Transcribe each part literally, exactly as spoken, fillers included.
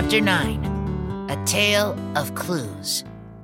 Chapter nine, A Tale of Clues.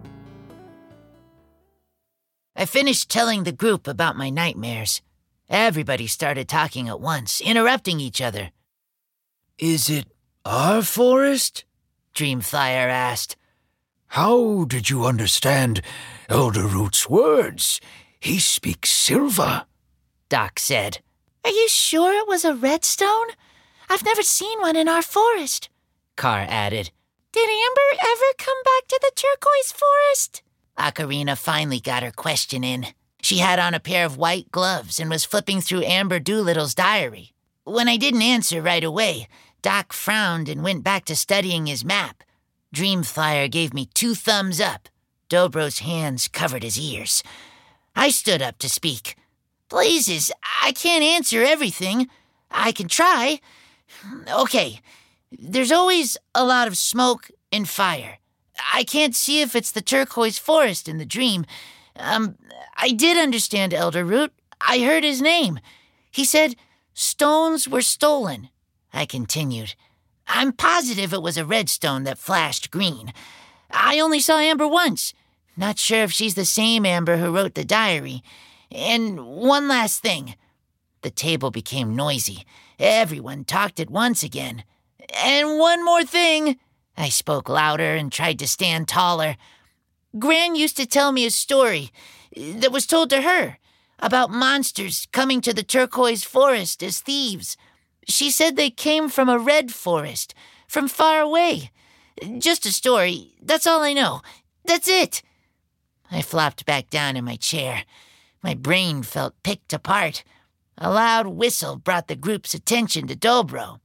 I finished telling the group about my nightmares. Everybody started talking at once, interrupting each other. Is it our forest? Dreamflyer asked. How did you understand Elderroot's words? He speaks Silva, Doc said. Are you sure it was a redstone? I've never seen one in our forest, Carr added. Did Amber ever come back to the turquoise forest? Ocarina finally got her question in. She had on a pair of white gloves and was flipping through Amber Doolittle's diary. When I didn't answer right away, Doc frowned and went back to studying his map. Dreamflyer gave me two thumbs up. Dobro's hands covered his ears. I stood up to speak. Blazes, I can't answer everything. I can try. Okay, there's always a lot of smoke and fire. I can't see if it's the turquoise forest in the dream. Um, I did understand Elderroot. I heard his name. He said stones were stolen. I continued. I'm positive it was a redstone that flashed green. I only saw Amber once. Not sure if she's the same Amber who wrote the diary. And one last thing. The table became noisy. Everyone talked at once again. And one more thing. I spoke louder and tried to stand taller. Gran used to tell me a story that was told to her about monsters coming to the turquoise forest as thieves. She said they came from a red forest, from far away. Just a story. That's all I know. That's it. I flopped back down in my chair. My brain felt picked apart. A loud whistle brought the group's attention to Dobro.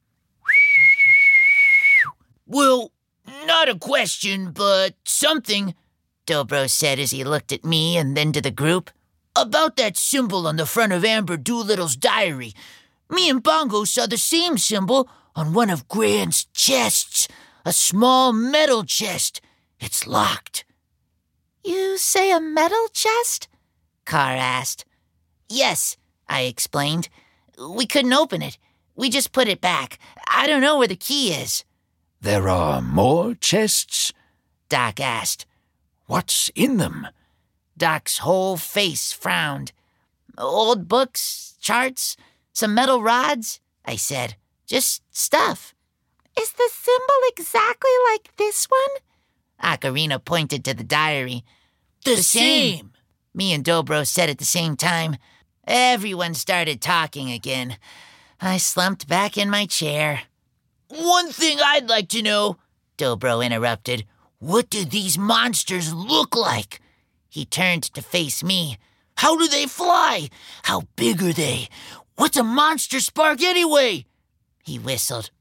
Well, not a question, but something, Dobro said as he looked at me and then to the group. About that symbol on the front of Amber Doolittle's diary. Me and Bongo saw the same symbol on one of Gran's chests. A small metal chest. It's locked. You say a metal chest? Carr asked. Yes, I explained. We couldn't open it. We just put it back. I don't know where the key is. There are more chests? Doc asked. What's in them? Doc's whole face frowned. Old books, charts, some metal rods, I said. Just stuff. Is the symbol exactly like this one? Ocarina pointed to the diary. The, the same. same, me and Dobro said at the same time. Everyone started talking again. I slumped back in my chair. One thing I'd like to know, Dobro interrupted. What do these monsters look like? He turned to face me. How do they fly? How big are they? What's a monster spark anyway? He whistled.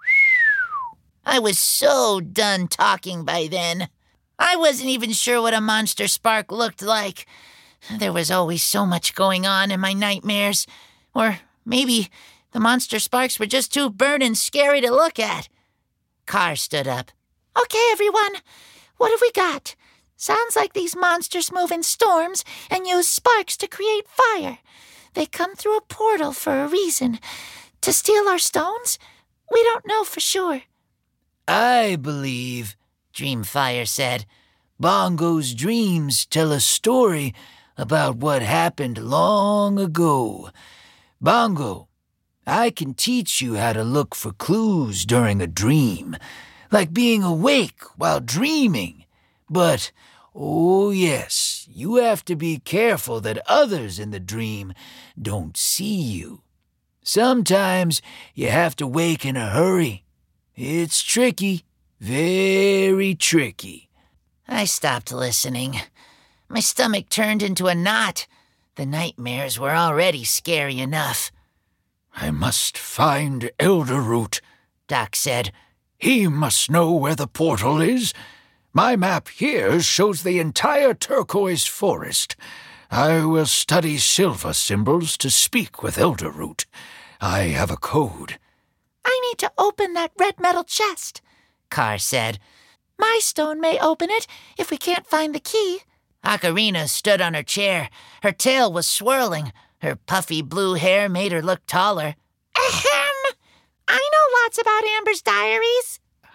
I was so done talking by then. I wasn't even sure what a monster spark looked like. There was always so much going on in my nightmares. Or maybe the monster sparks were just too burnt and scary to look at. Carr stood up. Okay, everyone. What have we got? Sounds like these monsters move in storms and use sparks to create fire. They come through a portal for a reason. To steal our stones? We don't know for sure. I believe, Dreamflyer said, Bongo's dreams tell a story about what happened long ago. Bongo, I can teach you how to look for clues during a dream, like being awake while dreaming. But, oh yes, you have to be careful that others in the dream don't see you. Sometimes you have to wake in a hurry. It's tricky, very tricky. I stopped listening. My stomach turned into a knot. The nightmares were already scary enough. I must find Elderroot, Doc said. He must know where the portal is. My map here shows the entire turquoise forest. I will study Silva symbols to speak with Elderroot. I have a code. I need to open that red metal chest, Carr said. My stone may open it if we can't find the key. Ocarina stood on her chair. Her tail was swirling. Her puffy blue hair made her look taller. Ahem! I know lots about Amber's diaries.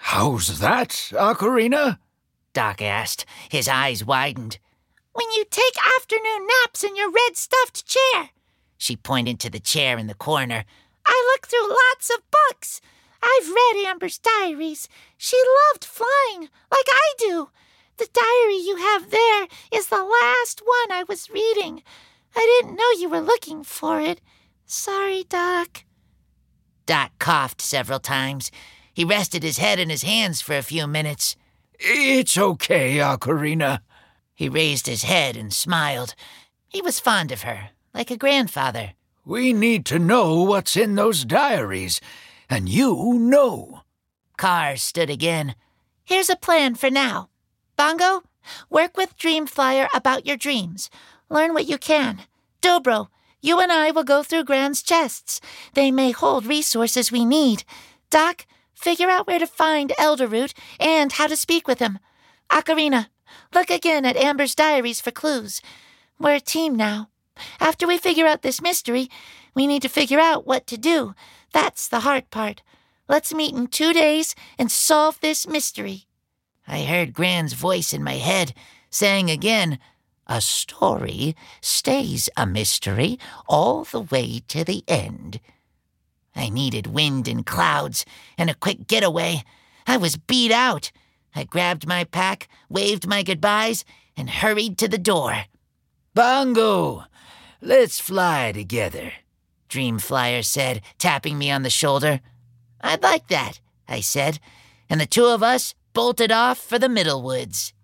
How's that, Ocarina? Doc asked. His eyes widened. When you take afternoon naps in your red stuffed chair. She pointed to the chair in the corner. I look through lots of books. I've read Amber's diaries. She loved flying, like I do. The diary you have there is the last one I was reading. I didn't know you were looking for it. Sorry, Doc. Doc coughed several times. He rested his head in his hands for a few minutes. It's okay, Ocarina. He raised his head and smiled. He was fond of her, like a grandfather. We need to know what's in those diaries, and you know. Car stood again. Here's a plan for now. Bongo, work with Dreamflyer about your dreams. Learn what you can. Dobro, you and I will go through Gran's chests. They may hold resources we need. Doc, figure out where to find Elderroot and how to speak with him. Ocarina, look again at Amber's diaries for clues. We're a team now. After we figure out this mystery, we need to figure out what to do. That's the hard part. Let's meet in two days and solve this mystery. I heard Gran's voice in my head, saying again, a story stays a mystery all the way to the end. I needed wind and clouds and a quick getaway. I was beat out. I grabbed my pack, waved my goodbyes, and hurried to the door. Bongo, let's fly together, Dreamflyer said, tapping me on the shoulder. I'd like that, I said, and the two of us bolted off for the Middle Woods.